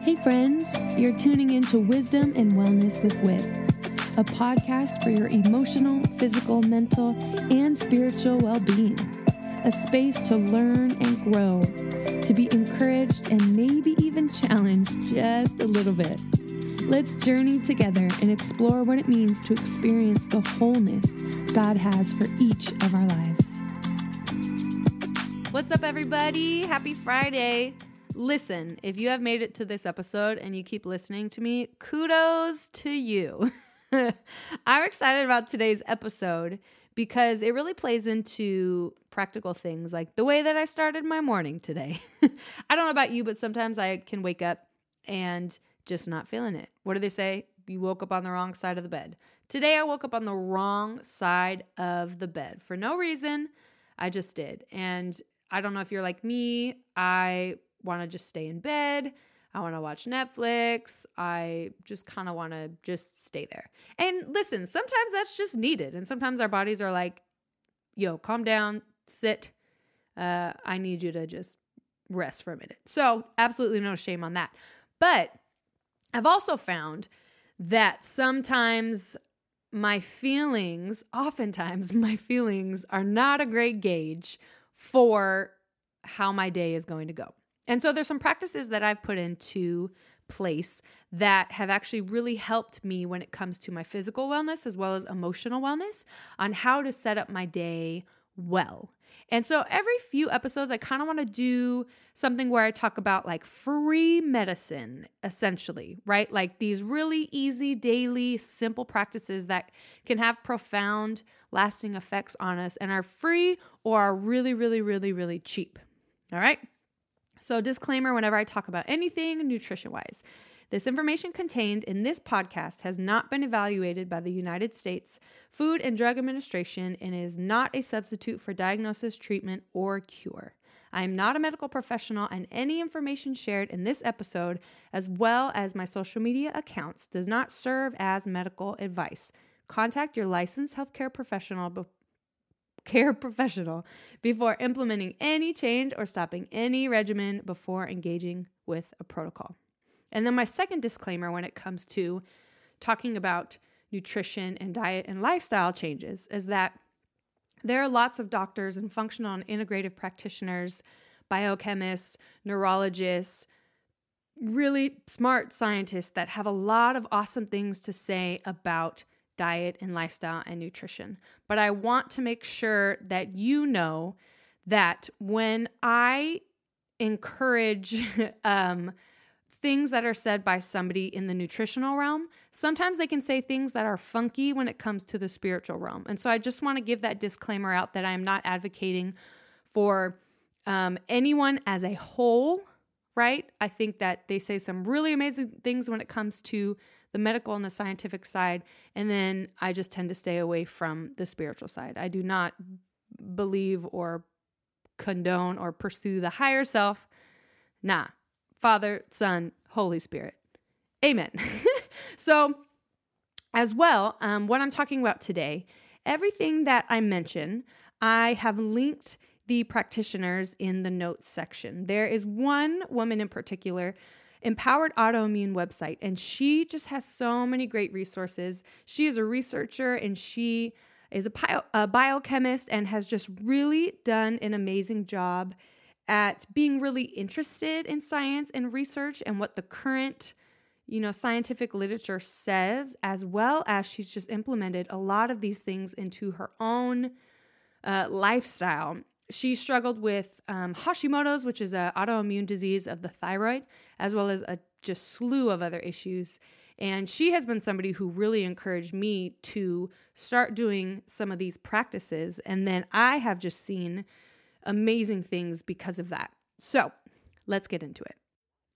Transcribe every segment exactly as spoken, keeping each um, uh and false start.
Hey friends, you're tuning into Wisdom and Wellness with Wit, a podcast for your emotional, physical, mental, and spiritual well-being. A space to learn and grow, to be encouraged and maybe even challenged just a little bit. Let's journey together and explore what it means to experience the wholeness God has for each of our lives. What's up, everybody? Happy Friday. Listen, if you have made it to this episode and you keep listening to me, kudos to you. I'm excited about today's episode because it really plays into practical things like the way that I started my morning today. I don't know about you, but sometimes I can wake up and just not feeling it. What do they say? You woke up on the wrong side of the bed. Today I woke up on the wrong side of the bed for no reason. I just did. And I don't know if you're like me. I want to just stay in bed. I want to watch Netflix. I just kind of want to just stay there. And listen, sometimes that's just needed. And sometimes our bodies are like, yo, calm down, sit. Uh, I need you to just rest for a minute. So absolutely no shame on that. But I've also found that sometimes my feelings, oftentimes my feelings are not a great gauge for how my day is going to go. And so there's some practices that I've put into place that have actually really helped me when it comes to my physical wellness as well as emotional wellness on how to set up my day well. And so every few episodes, I kind of want to do something where I talk about like free medicine, essentially, right? Like these really easy, daily, simple practices that can have profound, lasting effects on us and are free or are really, really, really, really cheap. All right. So disclaimer, whenever I talk about anything nutrition-wise, this information contained in this podcast has not been evaluated by the United States Food and Drug Administration and is not a substitute for diagnosis, treatment, or cure. I am not a medical professional, and any information shared in this episode, as well as my social media accounts, does not serve as medical advice. Contact your licensed healthcare professional before care professional before implementing any change or stopping any regimen before engaging with a protocol. And then my second disclaimer when it comes to talking about nutrition and diet and lifestyle changes is that there are lots of doctors and functional and integrative practitioners, biochemists, neurologists, really smart scientists that have a lot of awesome things to say about diet and lifestyle and nutrition. But I want to make sure that you know that when I encourage um, things that are said by somebody in the nutritional realm, sometimes they can say things that are funky when it comes to the spiritual realm. And so I just want to give that disclaimer out that I'm not advocating for um, anyone as a whole, right? I think that they say some really amazing things when it comes to the medical and the scientific side, and then I just tend to stay away from the spiritual side. I do not believe or condone or pursue the higher self. Nah. Father, Son, Holy Spirit. Amen. So as well, um, what I'm talking about today, everything that I mention, I have linked the practitioners in the notes section. There is one woman in particular, Empowered Autoimmune website, and she just has so many great resources. She is a researcher and she is a, bio, a biochemist and has just really done an amazing job at being really interested in science and research and what the current, you know, scientific literature says, as well as she's just implemented a lot of these things into her own uh, lifestyle. She struggled with um, Hashimoto's, which is an autoimmune disease of the thyroid, as well as a just slew of other issues. And she has been somebody who really encouraged me to start doing some of these practices. And then I have just seen amazing things because of that. So let's get into it.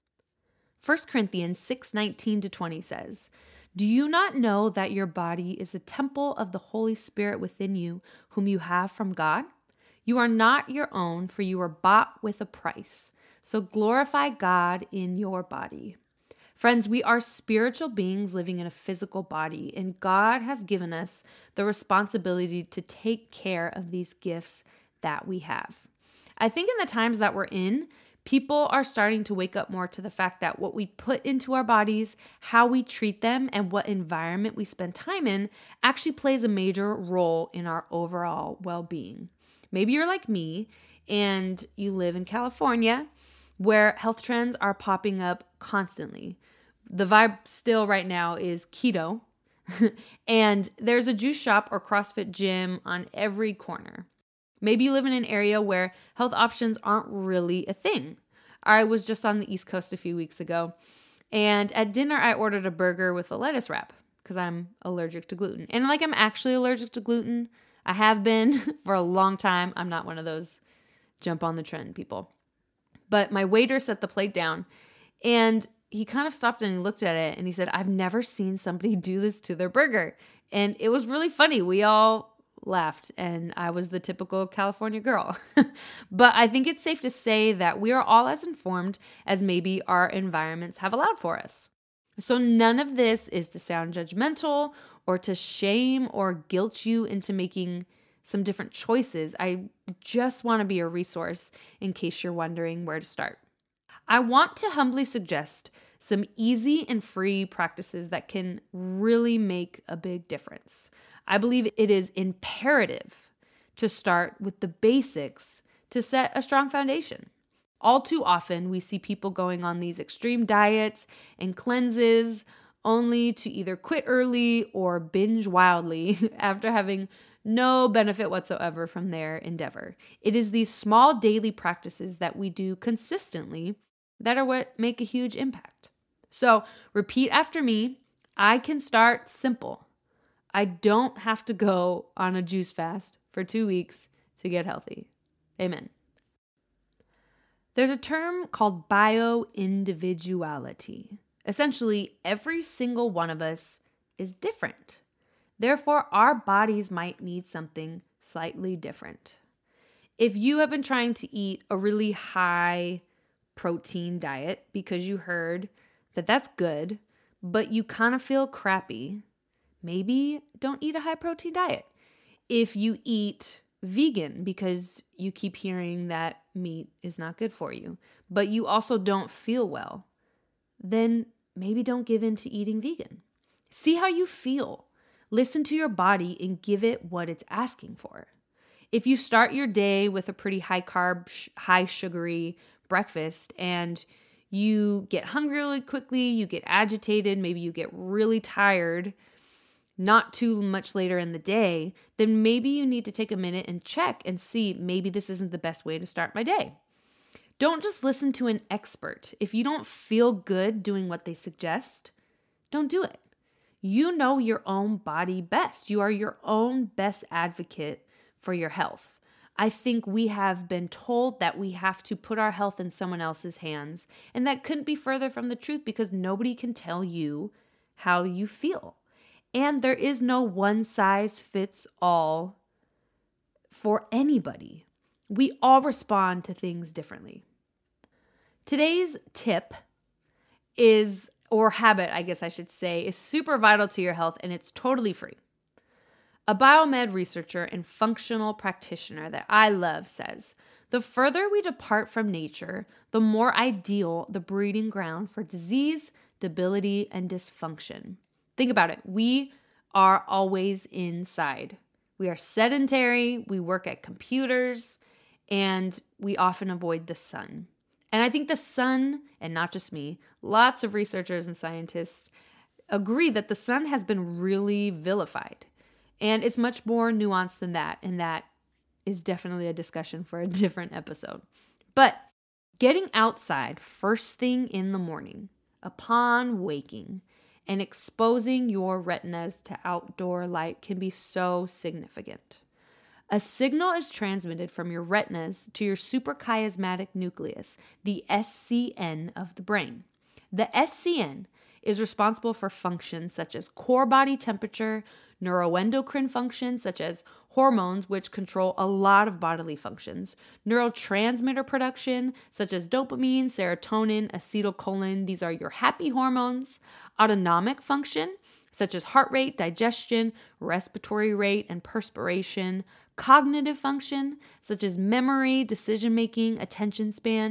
First Corinthians six nineteen to twenty says, "Do you not know that your body is a temple of the Holy Spirit within you, whom you have from God? You are not your own, for you were bought with a price. So glorify God in your body." Friends, we are spiritual beings living in a physical body, and God has given us the responsibility to take care of these gifts that we have. I think in the times that we're in, People are starting to wake up more to the fact that what we put into our bodies, how we treat them, and what environment we spend time in actually plays a major role in our overall well-being. Maybe you're like me and you live in California where health trends are popping up constantly. The vibe still right now is keto, and there's a juice shop or CrossFit gym on every corner. Maybe you live in an area where health options aren't really a thing. I was just on the East Coast a few weeks ago, and at dinner I ordered a burger with a lettuce wrap because I'm allergic to gluten. And like I'm actually allergic to gluten. I have been for a long time. I'm not one of those jump on the trend people. But my waiter set the plate down, and he kind of stopped and he looked at it and he said, I've never seen somebody do this to their burger. And it was really funny. We all laughed, and I was the typical California girl. But I think it's safe to say that we are all as informed as maybe our environments have allowed for us. So none of this is to sound judgmental or to shame or guilt you into making some different choices. I just want to be a resource in case you're wondering where to start. I want to humbly suggest some easy and free practices that can really make a big difference. I believe it is imperative to start with the basics to set a strong foundation. All too often, we see people going on these extreme diets and cleanses only to either quit early or binge wildly after having no benefit whatsoever from their endeavor. It is these small daily practices that we do consistently that are what make a huge impact. So repeat after me. I can start simple. I don't have to go on a juice fast for two weeks to get healthy. Amen. There's a term called bioindividuality. Essentially, every single one of us is different. Therefore, our bodies might need something slightly different. If you have been trying to eat a really high protein diet because you heard that that's good, but you kind of feel crappy, maybe don't eat a high protein diet. If you eat vegan because you keep hearing that meat is not good for you, but you also don't feel well, then maybe don't give in to eating vegan. See how you feel. Listen to your body and give it what it's asking for. If you start your day with a pretty high carb, high sugary breakfast and you get hungry really quickly, you get agitated, maybe you get really tired, not too much later in the day, then maybe you need to take a minute and check and see maybe this isn't the best way to start my day. Don't just listen to an expert. If you don't feel good doing what they suggest, don't do it. You know your own body best. You are your own best advocate for your health. I think we have been told that we have to put our health in someone else's hands, and that couldn't be further from the truth because nobody can tell you how you feel. And there is no one size fits all for anybody. We all respond to things differently. Today's tip is, or habit, I guess I should say, is super vital to your health, and it's totally free. A biomed researcher and functional practitioner that I love says, the further we depart from nature, the more ideal the breeding ground for disease, debility, and dysfunction. Think about it. We are always inside. We are sedentary, we work at computers, and we often avoid the sun. And I think the sun, and not just me, lots of researchers and scientists agree that the sun has been really vilified. And it's much more nuanced than that, and that is definitely a discussion for a different episode. But getting outside first thing in the morning, upon waking, and exposing your retinas to outdoor light can be so significant. A signal is transmitted from your retinas to your suprachiasmatic nucleus, the S C N of the brain. The S C N is responsible for functions such as core body temperature, neuroendocrine functions such as hormones, which control a lot of bodily functions, neurotransmitter production such as dopamine, serotonin, acetylcholine, these are your happy hormones, autonomic function such as heart rate, digestion, respiratory rate, and perspiration, cognitive function such as memory, decision-making, attention span,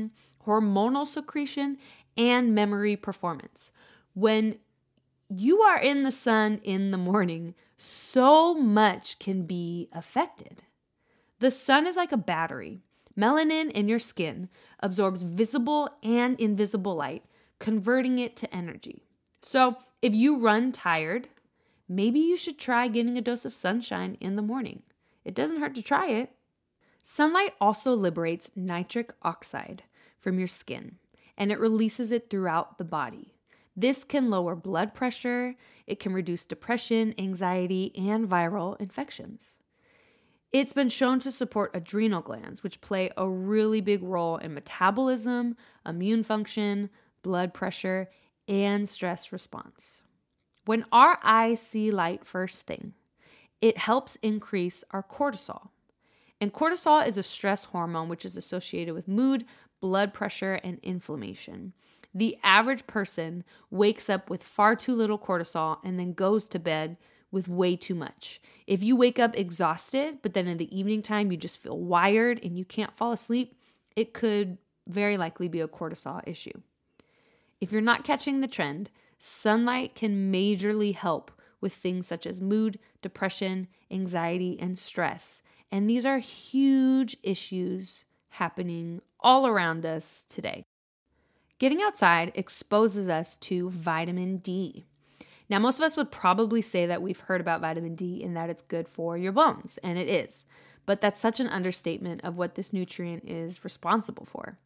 hormonal secretion, and memory performance. When you are in the sun in the morning, so much can be affected. The sun is like a battery. Melanin in your skin absorbs visible and invisible light, converting it to energy. So if you run tired, maybe you should try getting a dose of sunshine in the morning. It doesn't hurt to try it. Sunlight also liberates nitric oxide from your skin, and it releases it throughout the body. This can lower blood pressure, it can reduce depression, anxiety, and viral infections. It's been shown to support adrenal glands, which play a really big role in metabolism, immune function, blood pressure, and stress response. When our eyes see light first thing, it helps increase our cortisol. And cortisol is a stress hormone which is associated with mood, blood pressure, and inflammation. The average person wakes up with far too little cortisol and then goes to bed with way too much. If you wake up exhausted, but then in the evening time you just feel wired and you can't fall asleep, it could very likely be a cortisol issue. If you're not catching the trend, sunlight can majorly help with things such as mood, depression, anxiety, and stress. And these are huge issues happening all around us today. Getting outside exposes us to vitamin D. Now, most of us would probably say that we've heard about vitamin D and that it's good for your bones, and it is. But that's such an understatement of what this nutrient is responsible for.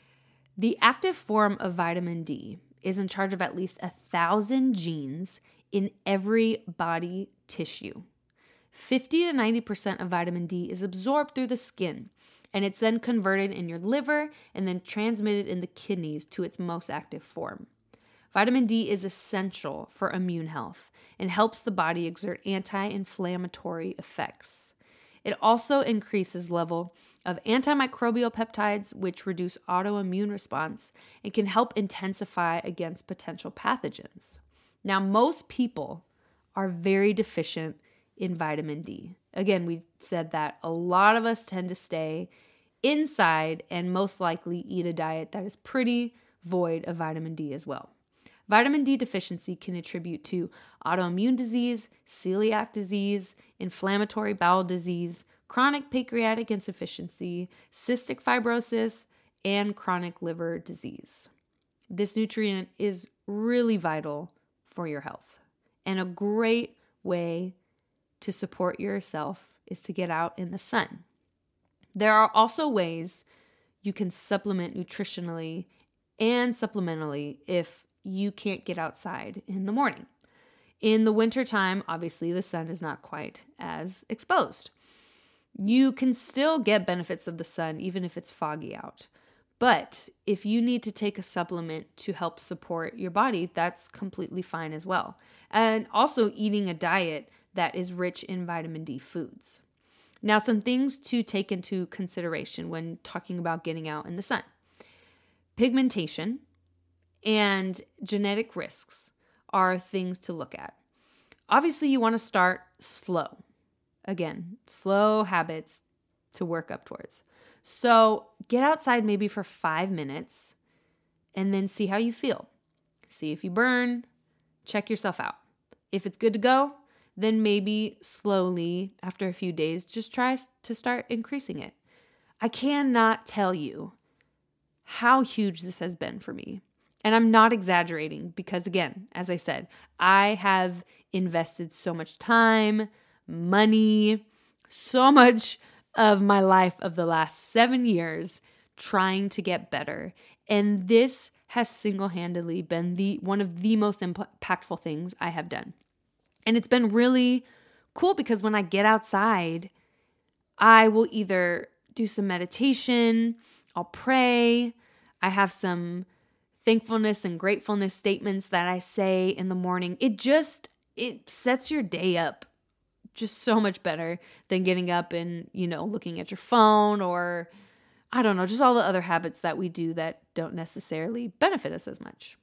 The active form of vitamin D is in charge of at least a thousand genes in every body tissue. fifty to ninety percent of vitamin D is absorbed through the skin, and it's then converted in your liver and then transmitted in the kidneys to its most active form. Vitamin D is essential for immune health and helps the body exert anti-inflammatory effects. It also increases level of antimicrobial peptides, which reduce autoimmune response and can help intensify against potential pathogens. Now, most people are very deficient in vitamin D. Again, we said that a lot of us tend to stay inside and most likely eat a diet that is pretty void of vitamin D as well. Vitamin D deficiency can attribute to autoimmune disease, celiac disease, inflammatory bowel disease, chronic pancreatic insufficiency, cystic fibrosis, and chronic liver disease. This nutrient is really vital for your health, and a great way to support yourself is to get out in the sun. There are also ways you can supplement nutritionally and supplementally if you can't get outside in the morning. In the wintertime, obviously the sun is not quite as exposed. You can still get benefits of the sun even if it's foggy out. But if you need to take a supplement to help support your body, that's completely fine as well. And also eating a diet that is rich in vitamin D foods. Now, some things to take into consideration when talking about getting out in the sun. Pigmentation and genetic risks are things to look at. Obviously, you want to start slow. Again, slow habits to work up towards. So get outside maybe for five minutes and then see how you feel. See if you burn, check yourself out. If it's good to go, then maybe slowly, after a few days, just try to start increasing it. I cannot tell you how huge this has been for me. And I'm not exaggerating because, again, as I said, I have invested so much time, money, so much of my life of the last seven years trying to get better. And this has single-handedly been the one of the most impactful things I have done. And it's been really cool because when I get outside, I will either do some meditation, I'll pray, I have some thankfulness and gratefulness statements that I say in the morning. It just, it sets your day up just so much better than getting up and, you know, looking at your phone or, I don't know, just all the other habits that we do that don't necessarily benefit us as much.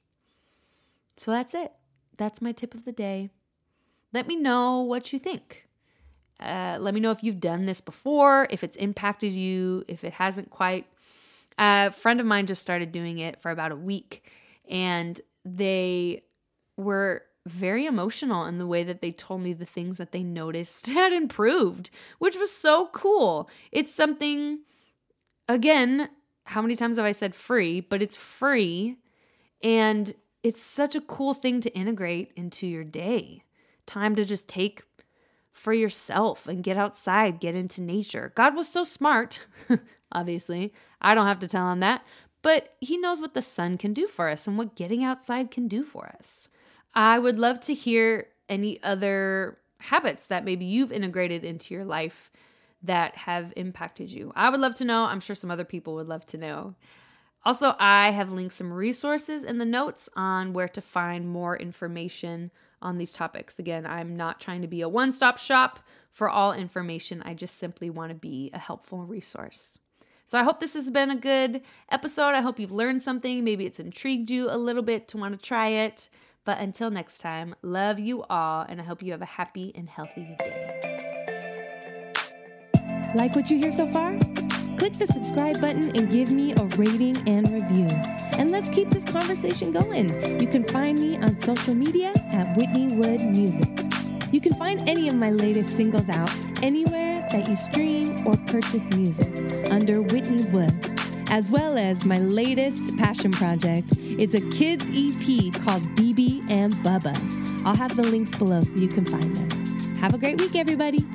So that's it. That's my tip of the day. Let me know what you think. Uh, let me know if you've done this before, if it's impacted you, if it hasn't quite. A friend of mine just started doing it for about a week, and they were very emotional in the way that they told me the things that they noticed had improved, which was so cool. It's something, again, how many times have I said free, but it's free, and it's such a cool thing to integrate into your day. Time to just take for yourself and get outside, get into nature. God was so smart, obviously. I don't have to tell him that, but he knows what the sun can do for us and what getting outside can do for us. I would love to hear any other habits that maybe you've integrated into your life that have impacted you. I would love to know. I'm sure some other people would love to know. Also, I have linked some resources in the notes on where to find more information on these topics. Again, I'm not trying to be a one-stop shop for all information. I just simply want to be a helpful resource. So I hope this has been a good episode. I hope you've learned something. Maybe it's intrigued you a little bit to want to try it. But until next time, love you all, and I hope you have a happy and healthy day. Like what you hear so far? Click the subscribe button and give me a rating and review. And let's keep this conversation going. You can find me on social media at Whitney Wood Music. You can find any of my latest singles out anywhere that you stream or purchase music under Whitney Wood, as well as my latest passion project. It's a kids E P called B B and Bubba. I'll have the links below so you can find them. Have a great week, everybody.